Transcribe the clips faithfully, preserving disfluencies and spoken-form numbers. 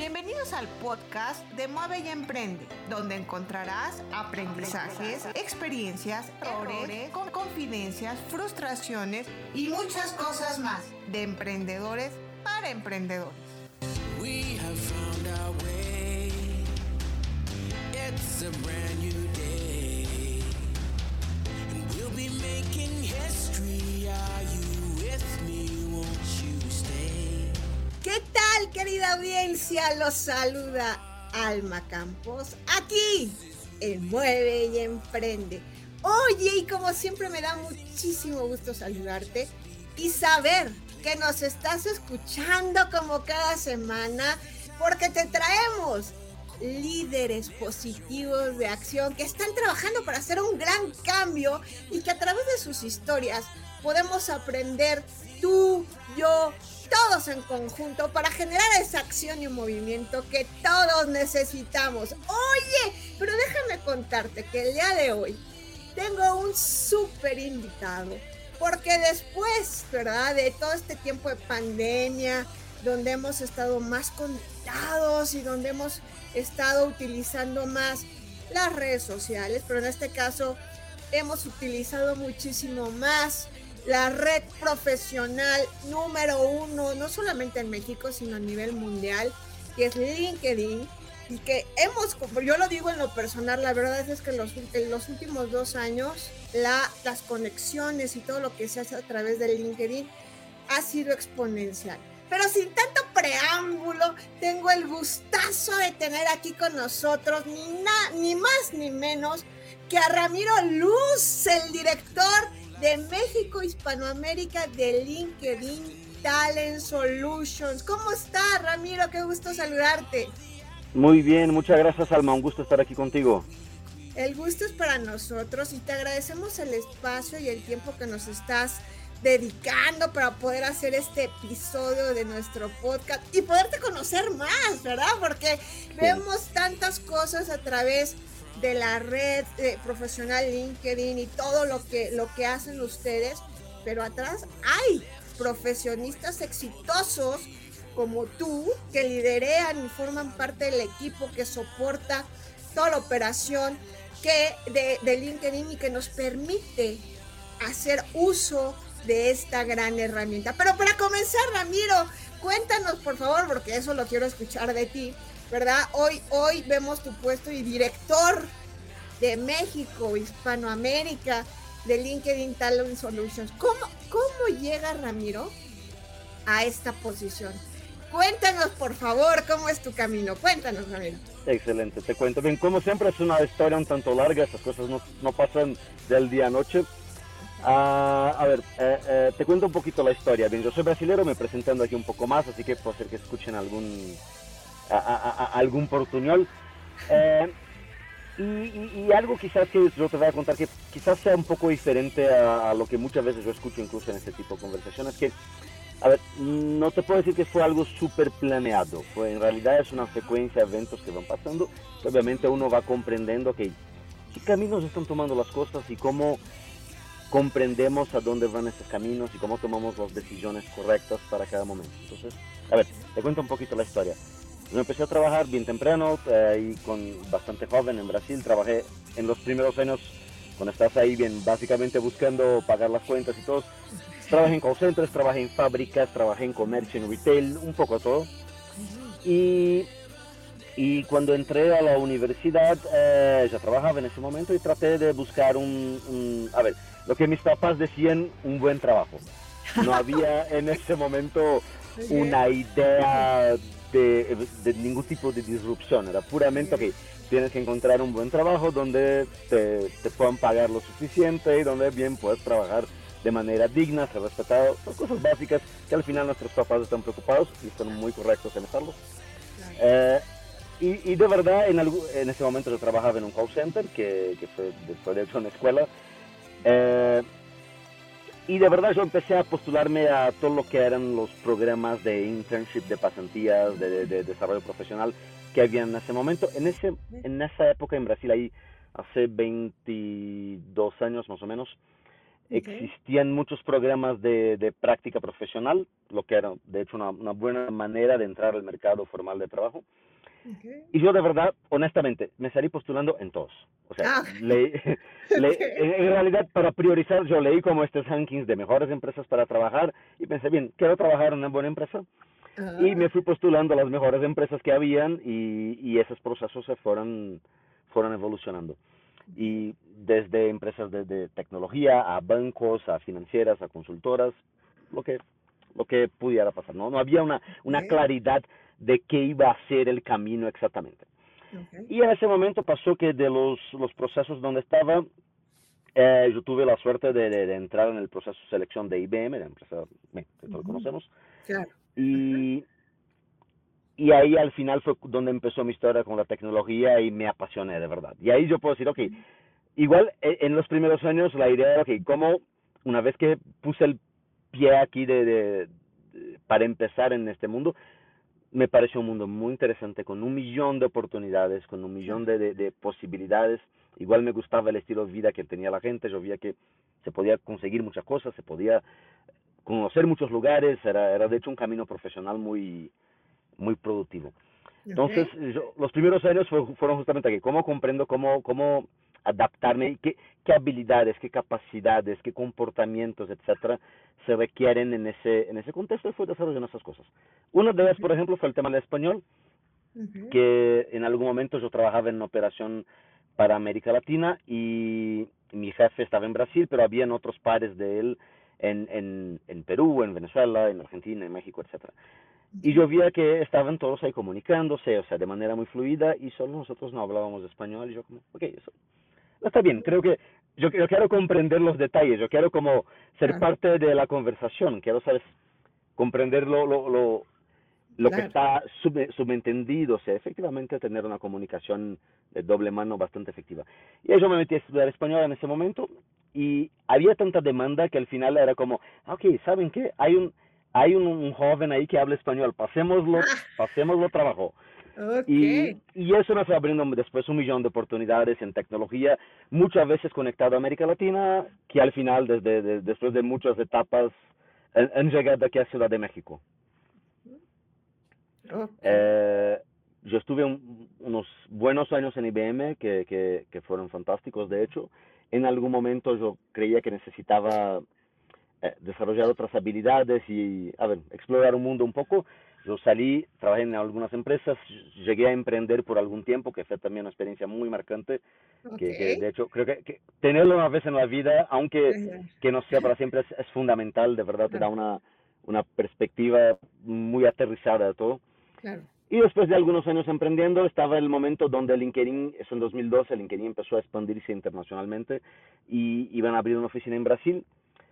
Bienvenidos al podcast de Mueve y Emprende, donde encontrarás aprendizajes, experiencias, errores, con confidencias, frustraciones y muchas cosas más de emprendedores para emprendedores. We have found our way. It's a brand new day. And we'll be making history. Are you with me? Won't you stay? ¿Qué tal, querida audiencia? Los saluda Alma Campos, aquí en Mueve y Emprende. Oye, y como siempre me da muchísimo gusto saludarte y saber que nos estás escuchando como cada semana, porque te traemos líderes positivos de acción que están trabajando para hacer un gran cambio y que a través de sus historias podemos aprender tú, yo, todos en conjunto para generar esa acción y un movimiento que todos necesitamos. Oye, pero déjame contarte que el día de hoy tengo un súper invitado, porque después, ¿verdad?, de todo este tiempo de pandemia, donde hemos estado más conectados y donde hemos estado utilizando más las redes sociales, pero en este caso hemos utilizado muchísimo más la red profesional número uno, no solamente en México, sino a nivel mundial, que es LinkedIn, y que hemos, como yo lo digo en lo personal, la verdad es que en los, en los últimos dos años, la, las conexiones y todo lo que se hace a través de LinkedIn ha sido exponencial. Pero sin tanto preámbulo, tengo el gustazo de tener aquí con nosotros, ni, na, ni más ni menos que a Ramiro Luz, el director de México Hispanoamérica de LinkedIn Talent Solutions. ¿Cómo estás, Ramiro? Qué gusto saludarte. Muy bien, muchas gracias, Alma, un gusto estar aquí contigo. El gusto es para nosotros y te agradecemos el espacio y el tiempo que nos estás dedicando para poder hacer este episodio de nuestro podcast y poderte conocer más, ¿verdad? Porque sí, vemos tantas cosas a través de la red eh, profesional LinkedIn y todo lo que, lo que hacen ustedes, pero atrás hay profesionistas exitosos como tú, que liderean y forman parte del equipo que soporta toda la operación que de, de LinkedIn y que nos permite hacer uso de esta gran herramienta. Pero para comenzar, Ramiro, cuéntanos, por favor, porque eso lo quiero escuchar de ti, ¿verdad? Hoy, hoy vemos tu puesto y director de México, Hispanoamérica, de LinkedIn Talent Solutions. ¿Cómo, cómo llega Ramiro a esta posición? Cuéntanos, por favor, cómo es tu camino. Cuéntanos, Ramiro. Excelente, te cuento. Bien, como siempre es una historia un tanto larga, estas cosas no, no pasan del día a noche. Uh, a ver, eh, eh, te cuento un poquito la historia. Bien, yo soy brasilero, me presentando aquí un poco más, así que puede ser que escuchen algún, a, a, a, algún portuñol. Eh, y, y, y algo quizás que yo te voy a contar que quizás sea un poco diferente a, a lo que muchas veces yo escucho incluso en este tipo de conversaciones, que, a ver, no te puedo decir que fue algo súper planeado, fue, en realidad es una secuencia de eventos que van pasando, y obviamente uno va comprendiendo que qué caminos están tomando las cosas y cómo comprendemos a dónde van esos caminos y cómo tomamos las decisiones correctas para cada momento. Entonces, a ver, te cuento un poquito la historia. Yo empecé a trabajar bien temprano eh, y con bastante joven en Brasil. Trabajé en los primeros años, cuando estás ahí bien, básicamente buscando pagar las cuentas y todo. Trabajé en call centers, trabajé en fábricas, trabajé en comercio, en retail, un poco todo. Y, y cuando entré a la universidad, eh, ya trabajaba en ese momento y traté de buscar un, un a ver, lo que mis papás decían, un buen trabajo. No había en ese momento una idea de, de ningún tipo de disrupción. Era puramente, ok, tienes que encontrar un buen trabajo donde te, te puedan pagar lo suficiente y donde bien puedas trabajar de manera digna, ser respetado. Son cosas básicas que al final nuestros papás están preocupados y están muy correctos en hacerlo. Eh, y, y de verdad, en, algún, en ese momento yo trabajaba en un call center, que, que fue después de hecho una escuela. Eh, y de verdad yo empecé a postularme a todo lo que eran los programas de internship, de pasantías, de, de, de desarrollo profesional que había en ese momento. En, ese, en esa época en Brasil, ahí hace veintidós años más o menos, Okay. existían muchos programas de, de práctica profesional, lo que era de hecho una, una buena manera de entrar al mercado formal de trabajo. Okay. Y yo de verdad, honestamente, me salí postulando en todos. O sea, Ah, leí, le, okay. en realidad para priorizar yo leí como estos rankings de mejores empresas para trabajar y pensé, bien, quiero trabajar en una buena empresa. Y Ah, me fui postulando a las mejores empresas que habían y, y esos procesos se fueron, fueron evolucionando. okay. Y desde empresas de, de tecnología a bancos, a financieras, a consultoras, lo que, lo que pudiera pasar. No, no había una, una Okay. claridad de qué iba a ser el camino exactamente. Okay. Y en ese momento pasó que de los, los procesos donde estaba, eh, yo tuve la suerte de, de, de entrar en el proceso de selección de I B M, la empresa eh, que todos Ujú. conocemos, Claro. Ajá. y, y ahí al final fue donde empezó mi historia con la tecnología y me apasioné de verdad. Y ahí yo puedo decir, ok, igual eh, en los primeros años la idea era, ok, ¿cómo una vez que puse el pie aquí de, de, de, para empezar en este mundo, me pareció un mundo muy interesante, con un millón de oportunidades, con un Claro. millón de, de, de posibilidades. Igual me gustaba el estilo de vida que tenía la gente, yo veía que se podía conseguir muchas cosas, se podía conocer muchos lugares, era, era de hecho un camino profesional muy, muy productivo. Entonces, Okay. yo, los primeros años fue, fueron justamente aquí, cómo comprendo, cómo, cómo adaptarme y qué, qué habilidades, qué capacidades, qué comportamientos, etcétera, se requieren en ese, en ese contexto y fue desarrollando esas cosas. Una de ellas, por Okay. ejemplo, fue el tema del español, Okay. que en algún momento yo trabajaba en una operación para América Latina y mi jefe estaba en Brasil, pero habían otros pares de él en, en, en Perú, en Venezuela, en Argentina, en México, etcétera. Y yo Okay. veía que estaban todos ahí comunicándose, o sea, de manera muy fluida, y solo nosotros no hablábamos español, y yo como, ok, eso está bien, creo que yo, yo quiero comprender los detalles, yo quiero como ser Claro. parte de la conversación, quiero, ¿sabes?, comprender lo, lo, lo, lo que Claro. está sub, subentendido, o sea, efectivamente tener una comunicación de doble mano bastante efectiva. Y yo me metí a estudiar español en ese momento y había tanta demanda que al final era como, ok, ¿saben qué? Hay un, hay un, un joven ahí que habla español, pasémoslo, Ah, pasémoslo trabajo. Y, okay. y eso nos fue abriendo después un millón de oportunidades en tecnología, muchas veces conectado a América Latina, que al final, desde, de, después de muchas etapas, han, han llegado aquí a Ciudad de México. Okay. Eh, yo estuve un, unos buenos años en I B M que, que, que, fueron fantásticos, de hecho. En algún momento yo creía que necesitaba eh, desarrollar otras habilidades y, a ver, explorar un mundo un poco. Yo salí, trabajé en algunas empresas, llegué a emprender por algún tiempo, que fue también una experiencia muy marcante, que, que Okay. de hecho creo que, que tenerlo una vez en la vida, aunque Ajá. que no sea para siempre, es, es fundamental, de verdad te da Claro. una, una perspectiva muy aterrizada de todo. Claro. Y después de algunos años emprendiendo, estaba el momento donde LinkedIn, eso en dos mil doce, LinkedIn empezó a expandirse internacionalmente y iban a abrir una oficina en Brasil.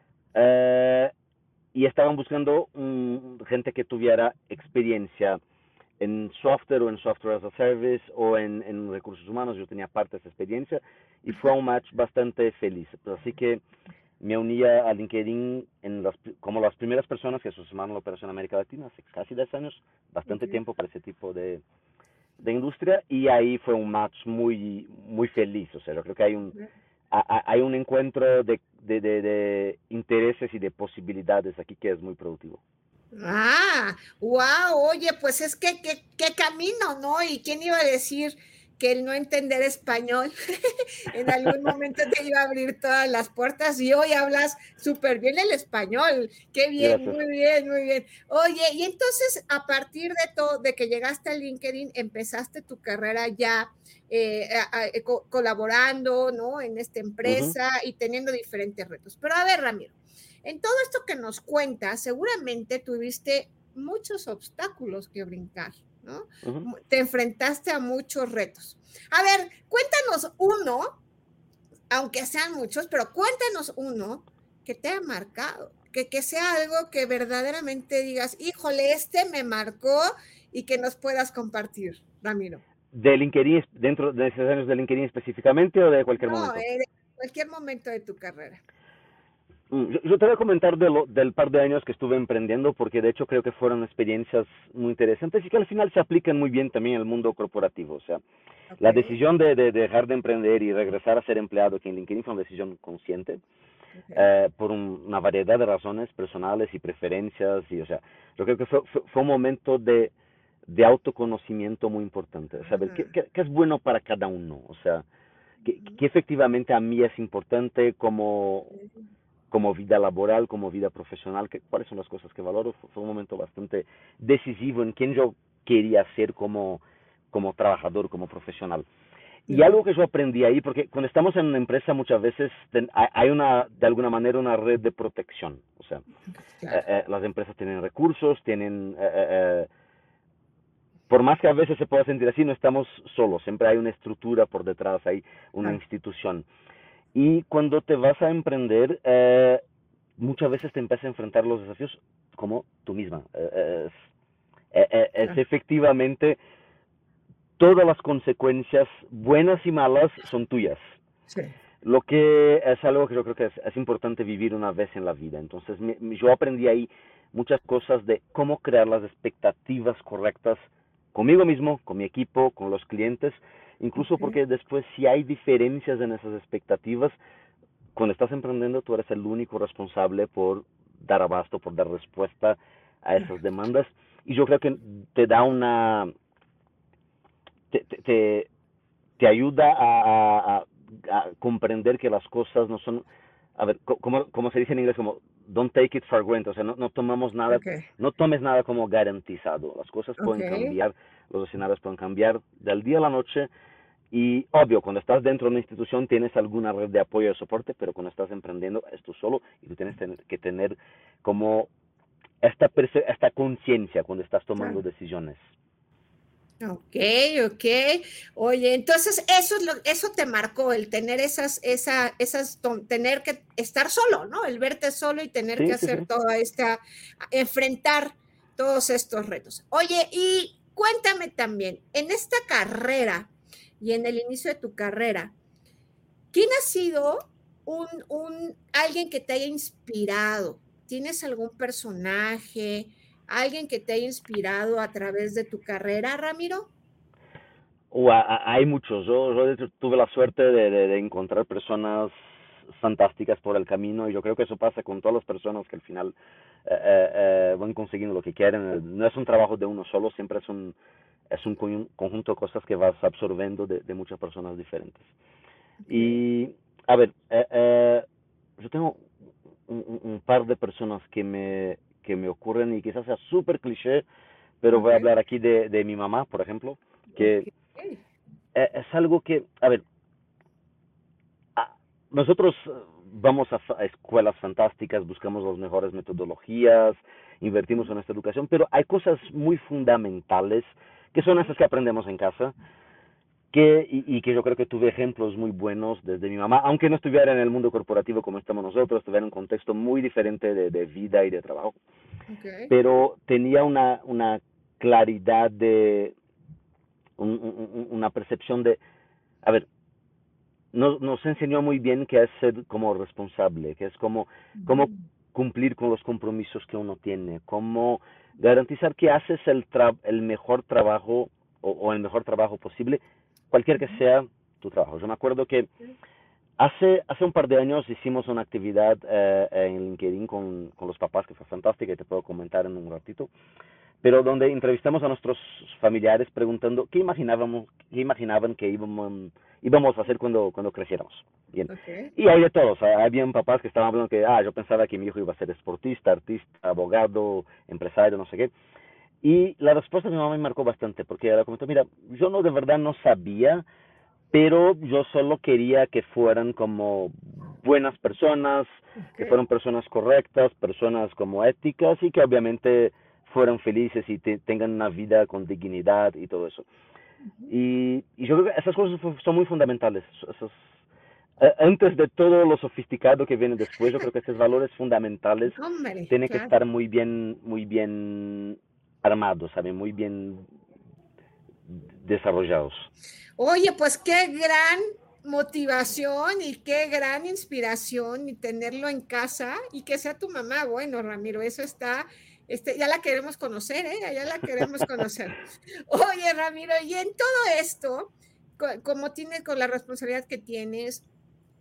Eh, y estaban buscando um, gente que tuviera experiencia en software o en software as a service o en, en recursos humanos. Yo tenía parte de esa experiencia y fue Ajá. un match bastante feliz. Así que me unía a LinkedIn en las, como las primeras personas que se sumaron a la operación América Latina hace casi diez años, bastante Okay. tiempo para ese tipo de, de industria, y ahí fue un match muy muy feliz. O sea, yo creo que hay un a, hay un encuentro de, de, de, de intereses y de posibilidades aquí que es muy productivo. Ah, wow, oye, pues es que qué, qué camino, ¿no? ¿Y quién iba a decir que el no entender español en algún momento te iba a abrir todas las puertas y hoy hablas súper bien el español? Qué bien, Gracias. muy bien, muy bien. Oye, y entonces a partir de todo, de que llegaste a LinkedIn, empezaste tu carrera ya eh, a, a, co colaborando, ¿no? En esta Uh-huh. empresa y teniendo diferentes retos. Pero a ver, Ramiro, en todo esto que nos cuentas, seguramente tuviste muchos obstáculos que brincar, ¿no? Uh-huh. Te enfrentaste a muchos retos. A ver, cuéntanos uno, aunque sean muchos, pero cuéntanos uno que te haya marcado, que, que sea algo que verdaderamente digas, híjole, este me marcó y que nos puedas compartir, Ramiro. ¿De LinkedIn, dentro de esos años de LinkedIn específicamente o de cualquier No, momento? eh, en cualquier momento de tu carrera. Mm, Yo, yo te voy a comentar de lo, del par de años que estuve emprendiendo, porque de hecho creo que fueron experiencias muy interesantes y que al final se aplican muy bien también al mundo corporativo. O sea, Ok, la decisión de, de dejar de emprender y regresar a ser empleado aquí en LinkedIn fue una decisión consciente. Okay. eh, por un- una variedad de razones personales y preferencias. Y, o sea, yo creo que fue, fue, fue un momento de, de autoconocimiento muy importante, saber qué, Ajá. qué, qué es bueno para cada uno, o sea, qué, Ujú. qué efectivamente a mí es importante como, como vida laboral, como vida profesional, que, cuáles son las cosas que valoro. Fue, fue un momento bastante decisivo en quién yo quería ser como, como trabajador, como profesional. Y Ujú. algo que yo aprendí ahí, porque cuando estamos en una empresa muchas veces ten- hay hay una, de alguna manera, una red de protección. O sea, eh, Claro. eh, las empresas tienen recursos, tienen, eh, eh, eh, por más que a veces se pueda sentir así, no estamos solos, siempre hay una estructura por detrás, hay una Claro. institución. Y cuando te vas a emprender, eh, muchas veces te empiezas a enfrentar los desafíos como tú misma. Eh, eh, es, eh, eh, es Claro. efectivamente todas las consecuencias, buenas y malas, son tuyas. Sí. Lo que es algo que yo creo que es, es importante vivir una vez en la vida. Entonces, mi, mi, yo aprendí ahí muchas cosas de cómo crear las expectativas correctas conmigo mismo, con mi equipo, con los clientes, incluso Okay. porque después si hay diferencias en esas expectativas, cuando estás emprendiendo tú eres el único responsable por dar abasto, por dar respuesta a esas Correcto. demandas. Y yo creo que te da una, te, te, te, te ayuda a, a, a, a comprender que las cosas no son, a ver, como, como se dice en inglés, como don't take it for granted, o sea, no, no tomamos nada, Okay. no tomes nada como garantizado, las cosas pueden Okay. cambiar, los escenarios pueden cambiar del día a la noche. Y obvio, cuando estás dentro de una institución tienes alguna red de apoyo y de soporte, pero cuando estás emprendiendo es tú solo y tú tienes que tener como esta, esta conciencia cuando estás tomando Claro. decisiones. Ok, ok. Oye, entonces eso es lo, eso te marcó, el tener esas, esa, esas, tener que estar solo, ¿no? El verte solo y tener que Sí, sí, hacer sí. toda esta, enfrentar todos estos retos. Oye, y cuéntame también, en esta carrera y en el inicio de tu carrera, ¿quién ha sido un, un alguien que te haya inspirado? ¿Tienes algún personaje? ¿Alguien que te haya inspirado a través de tu carrera, Ramiro? Uh, hay muchos. Yo, yo de hecho, tuve la suerte de, de, de encontrar personas fantásticas por el camino y yo creo que eso pasa con todas las personas que al final eh, eh, eh, van consiguiendo lo que quieren. No es un trabajo de uno solo, siempre es un, es un conjunto de cosas que vas absorbiendo de, de muchas personas diferentes. Okay. Y, a ver, eh, eh, yo tengo un, un, un, par de personas que me, que me ocurren y quizás sea súper cliché, pero voy a Okay. hablar aquí de, de mi mamá, por ejemplo, que Okay. eh, es algo que, a ver, a, nosotros vamos a, a, escuelas fantásticas, buscamos las mejores metodologías, invertimos en esta educación, pero hay cosas muy fundamentales que son esas que aprendemos en casa que, y, y que yo creo que tuve ejemplos muy buenos desde mi mamá, aunque no estuviera en el mundo corporativo como estamos nosotros, estuviera en un contexto muy diferente de, de vida y de trabajo, Okay. pero tenía una, una claridad de, un, un, una percepción de, a ver, nos, nos enseñó muy bien que es ser como responsable, que es como, como Mm. cumplir con los compromisos que uno tiene, como garantizar que haces el, tra el mejor trabajo o, o el mejor trabajo posible, cualquier que sea tu trabajo. Yo me acuerdo que hace, hace un par de años hicimos una actividad eh, en LinkedIn con, con los papás que fue fantástica y te puedo comentar en un ratito, pero donde entrevistamos a nuestros familiares preguntando qué imaginábamos, qué imaginaban que íbamos, íbamos a hacer cuando, cuando creciéramos. Bien. Okay. Y hay de todos, habían papás que estaban hablando que, ah, yo pensaba que mi hijo iba a ser esportista, artista, abogado, empresario, no sé qué. Y la respuesta de mi mamá me marcó bastante, porque ella comentó, mira, yo no de verdad no sabía, pero yo solo quería que fueran como buenas personas, que Okay. fueran personas correctas, personas como éticas y que obviamente fueran felices y te, tengan una vida con dignidad y todo eso. Uh-huh. Y, y yo creo que esas cosas son muy fundamentales. Esos, eh, antes de todo lo sofisticado que viene después, yo creo que estos valores fundamentales Hombre, tienen que claro. estar muy bien, muy bien armados, ¿saben? Muy bien desarrollados. Oye, pues qué gran motivación y qué gran inspiración y tenerlo en casa y que sea tu mamá. Bueno, Ramiro, eso está, este, ya la queremos conocer, ¿eh? Ya la queremos conocer. Oye, Ramiro, y en todo esto, como tienes con la responsabilidad que tienes,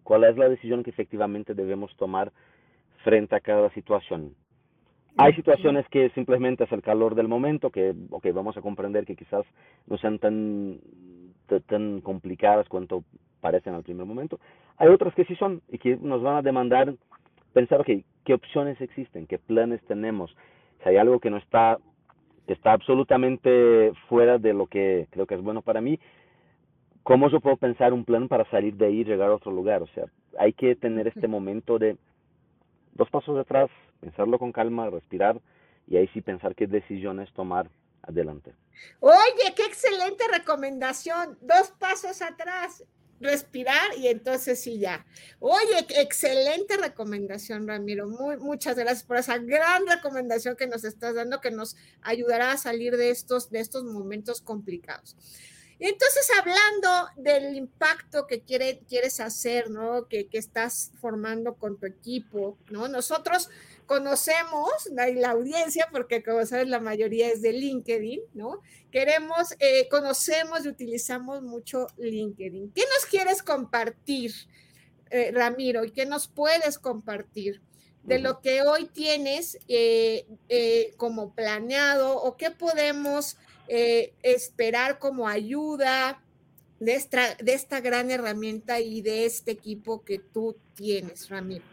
cuál es la decisión que efectivamente debemos tomar frente a cada situación. Hay situaciones que simplemente es el calor del momento, que okay, vamos a comprender que quizás no sean tan, tan complicadas cuanto parecen al primer momento. Hay otras que sí son y que nos van a demandar pensar, ok, ¿qué opciones existen? ¿Qué planes tenemos? Si hay algo que no está, que está absolutamente fuera de lo que creo que es bueno para mí, ¿cómo yo puedo pensar un plan para salir de ahí y llegar a otro lugar? O sea, hay que tener este momento de dos pasos atrás, pensarlo con calma, respirar y ahí sí pensar qué decisiones tomar adelante. Oye, qué excelente recomendación. Dos pasos atrás, respirar y entonces sí ya. Oye, excelente recomendación, Ramiro. Muy, muchas gracias por esa gran recomendación que nos estás dando, que nos ayudará a salir de estos, de estos momentos complicados. Entonces, hablando del impacto que quiere, quieres hacer, ¿no? Que, que estás formando con tu equipo, ¿no? Nosotros conocemos, la, la audiencia, porque como sabes, la mayoría es de LinkedIn, ¿no? Queremos, eh, conocemos y utilizamos mucho LinkedIn. ¿Qué nos quieres compartir, eh, Ramiro? ¿Y qué nos puedes compartir de uh-huh. lo que hoy tienes eh, eh, como planeado o qué podemos Eh, esperar como ayuda de esta, de esta gran herramienta y de este equipo que tú tienes, Ramiro?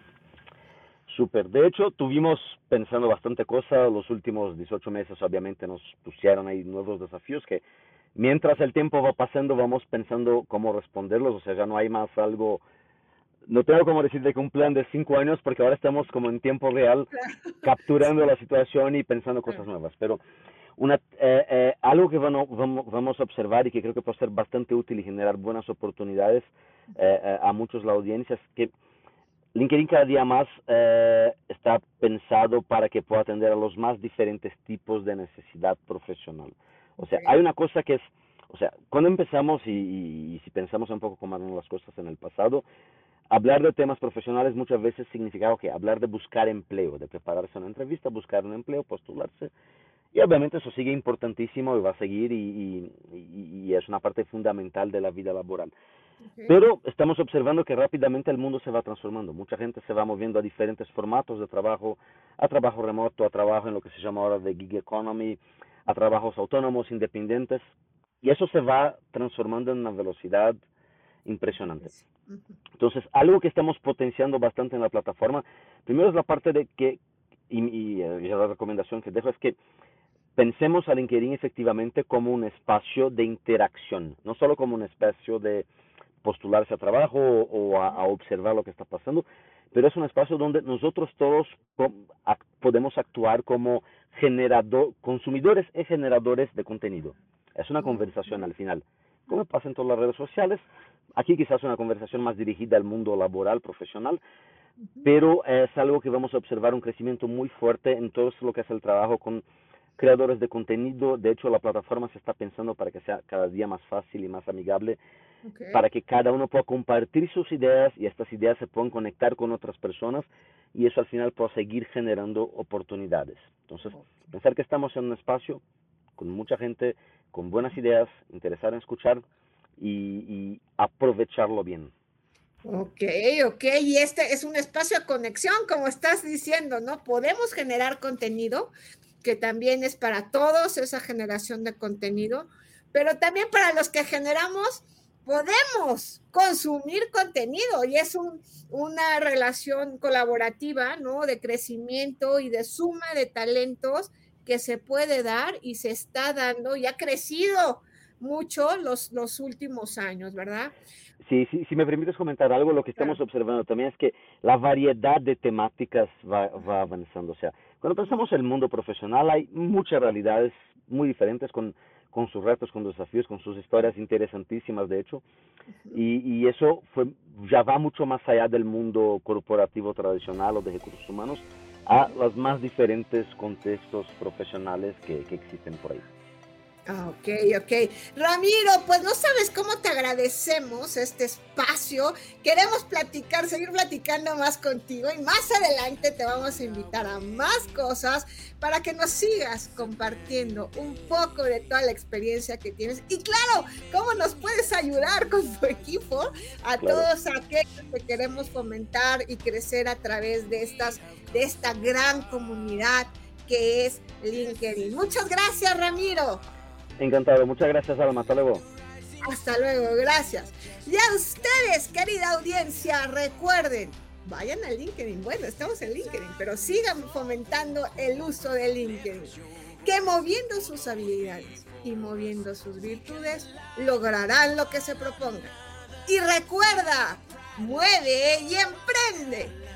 Súper. De hecho, tuvimos pensando bastante cosas. Los últimos dieciocho meses obviamente nos pusieron ahí nuevos desafíos que mientras el tiempo va pasando vamos pensando cómo responderlos. O sea, ya no hay más algo... No tengo como decirte que un plan de cinco años porque ahora estamos como en tiempo real capturando la situación y pensando cosas nuevas. Pero Una, eh, eh, algo que vamos, vamos a observar y que creo que puede ser bastante útil y generar buenas oportunidades eh, eh, a muchos la audiencia es que LinkedIn cada día más eh, está pensado para que pueda atender a los más diferentes tipos de necesidad profesional. O sea, hay una cosa que es, o sea, cuando empezamos y, y, y si pensamos un poco cómo eran las cosas en el pasado, hablar de temas profesionales muchas veces significaba que hablar de buscar empleo, de prepararse a una entrevista, buscar un empleo, postularse. Y obviamente eso sigue importantísimo y va a seguir y, y, y es una parte fundamental de la vida laboral. Okay. Pero estamos observando que rápidamente el mundo se va transformando. Mucha gente se va moviendo a diferentes formatos de trabajo, a trabajo remoto, a trabajo en lo que se llama ahora de gig economy, a trabajos autónomos, independientes. Y eso se va transformando en una velocidad impresionante. Entonces, algo que estamos potenciando bastante en la plataforma, primero es la parte de que, y, y, y la recomendación que dejo es que pensemos a LinkedIn efectivamente como un espacio de interacción, no solo como un espacio de postularse a trabajo o, o a, a observar lo que está pasando, pero es un espacio donde nosotros todos podemos actuar como generador, consumidores y generadores de contenido. Es una conversación al final, como pasa en todas las redes sociales. Aquí quizás una conversación más dirigida al mundo laboral, profesional, pero es algo que vamos a observar un crecimiento muy fuerte en todo lo que es el trabajo con creadores de contenido. De hecho, la plataforma se está pensando para que sea cada día más fácil y más amigable, okay. para que cada uno pueda compartir sus ideas y estas ideas se puedan conectar con otras personas y eso al final pueda seguir generando oportunidades. Entonces, okay. pensar que estamos en un espacio con mucha gente, con buenas ideas, interesada en escuchar y, y aprovecharlo bien. Ok, ok, y este es un espacio de conexión, como estás diciendo, ¿no? Podemos generar contenido, que también es para todos esa generación de contenido, pero también para los que generamos, podemos consumir contenido y es un, una relación colaborativa, ¿no? De crecimiento y de suma de talentos que se puede dar y se está dando y ha crecido mucho los, los últimos años, ¿verdad? Sí, sí, si me permites comentar algo, lo que estamos claro. observando también es que la variedad de temáticas va, va avanzando. O sea, cuando pensamos en el mundo profesional hay muchas realidades muy diferentes con, con sus retos, con desafíos, con sus historias interesantísimas, de hecho. Y, y eso fue, ya va mucho más allá del mundo corporativo tradicional o de recursos humanos a los más diferentes contextos profesionales que, que existen por ahí. Ok, ok. Ramiro, pues no sabes cómo te agradecemos este espacio. Queremos platicar, seguir platicando más contigo y más adelante te vamos a invitar a más cosas para que nos sigas compartiendo un poco de toda la experiencia que tienes. Y claro, cómo nos puedes ayudar con tu equipo a Claro. todos aquellos que queremos fomentar y crecer a través de, estas, de esta gran comunidad que es LinkedIn. Muchas gracias, Ramiro. Encantado, muchas gracias, Alma, hasta luego. Hasta luego, gracias. Y a ustedes, querida audiencia, recuerden, vayan a LinkedIn. Bueno, estamos en LinkedIn, pero sigan fomentando el uso de LinkedIn. Que moviendo sus habilidades y moviendo sus virtudes, lograrán lo que se propongan. Y recuerda, mueve y emprende.